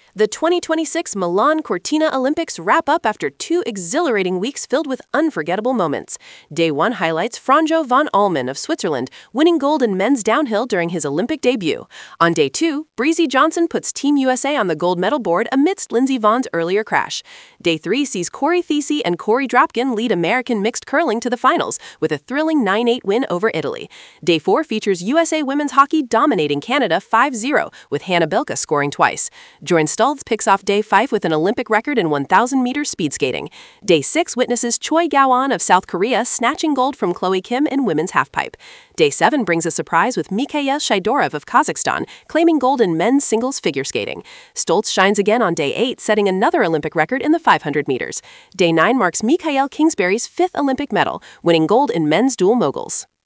The 2026 Milan Cortina Olympics wrap up after 2 exhilarating weeks filled with unforgettable moments. Day 1 highlights Franjo van Almen of Switzerland winning gold in men's downhill during his Olympic debut. On Day 2, Breezy Johnson puts Team USA on the gold medal board amidst Lindsey Vonn's earlier crash. Day 3 sees Corey Thesey and Corey Dropkin lead American mixed curling to the finals with a thrilling 9-8 win over Italy. Day 4 features USA women's hockey dominating Canada 5-0 with Hannah Belka scoring twice. Jordan Stoltz picks off Day 5 with an Olympic record in 1,000-meter speed skating. Day 6 witnesses Choi Gao-an of South Korea snatching gold from Chloe Kim in women's halfpipe. Day 7 brings a surprise with Mikhail Shaidorov of Kazakhstan claiming gold in men's singles figure skating. Stoltz shines again on Day 8, setting another Olympic record in the 500 meters. Day 9 marks Mikhail Kingsbury's 5th Olympic medal, winning gold in men's dual moguls.